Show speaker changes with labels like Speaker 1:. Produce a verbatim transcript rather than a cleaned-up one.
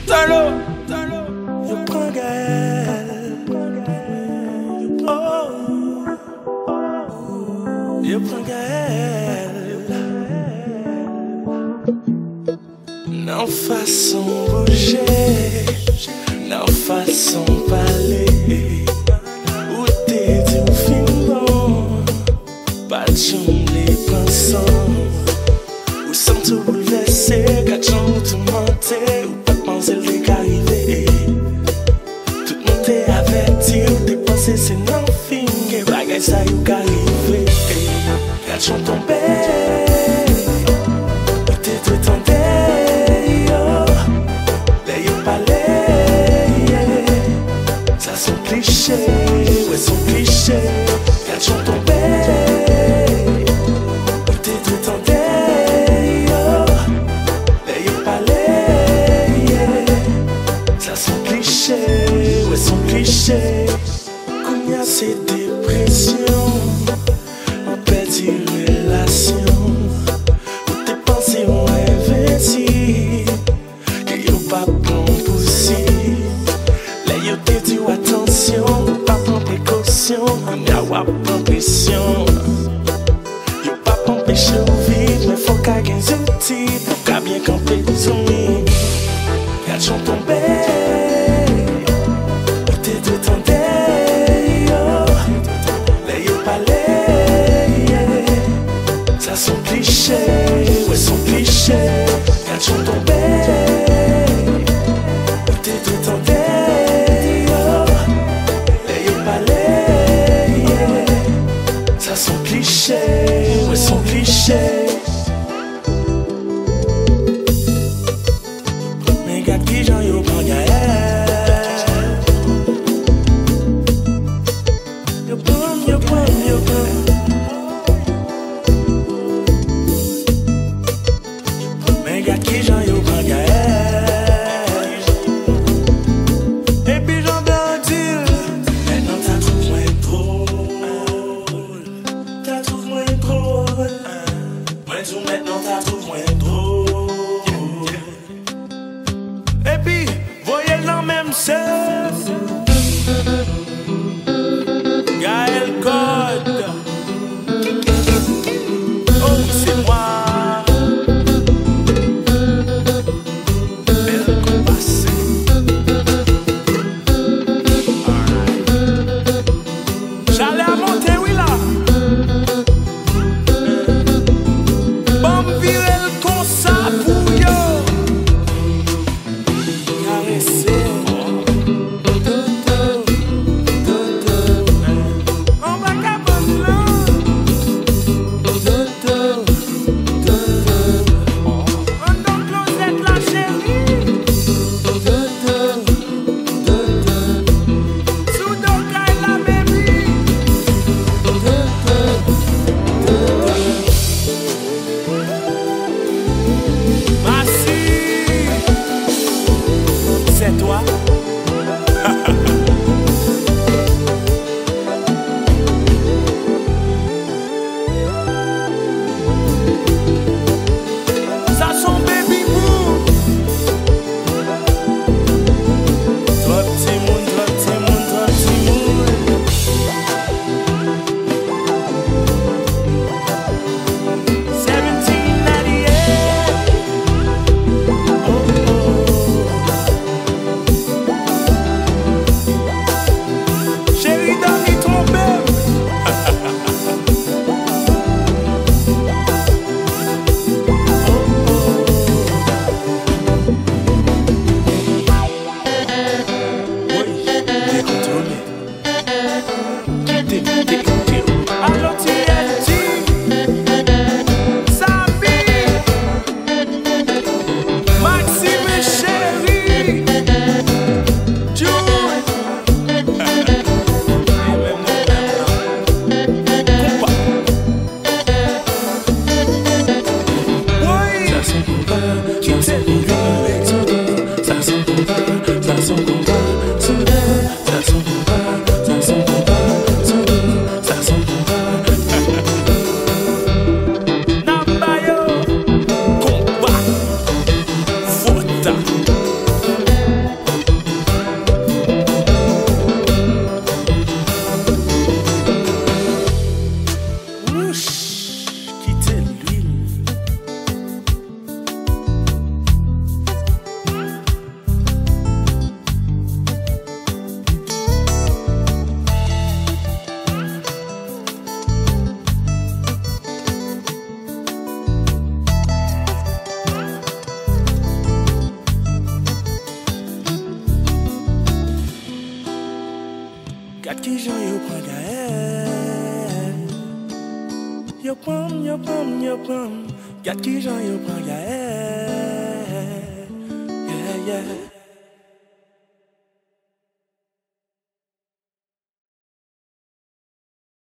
Speaker 1: Talo,
Speaker 2: Yo prends Gaël. Oh, yo prends Gaël. Non façon bouger, non façon parler. Ou t'es du fin bon, pas de chum les pensants. Ou sans tout bouleverser, quand j'en tout monter, ou pas de penser le qu'arriver. Tout le monde est averti, ou t'es pensé c'est non fin, que bagay ça y ou qu'arriver. Quand j'en tombe, ou t'es tout tenté, yo, les yo parler. Ça son cliché, ouais son cliché. Quand j'en tombe, ou t'es tout tenté. Ouais, son cliché, qu'on y a ces dépressions, on perd une relation, où tes pensées ont investi, que y'a pas bon possible. Là, y'a te dit attention, pas prendre précaution, on y a pas pression. Y'a pas empêcher au vide, mais faut qu'à gagner des outils, pour qu'à bien camper sous nous. Quand j'en tombé. Son cliché, ouais son cliché. Quand j'en tombais, où t'es tout tenté, et y'a parlé. Ça son cliché, ouais son cliché. Mais gars qui j'en yo prend Gaël. Yo prend, yo prend, yo prend. Qui j'en yo prend Gaël. Et puis j'en veux dire, maintenant t'as trouvé moins drôle. T'as trouvé moins drôle. Moi tout maintenant t'as trouvé moins drôle. Et puis, voyez dans même sœur Gaël Code. Oh c'est moi. qui j'en yo prend Gaël. Yo pom, yo pom, yo pom. Gat qui j'en yo prend Gaël. Yeah, yeah.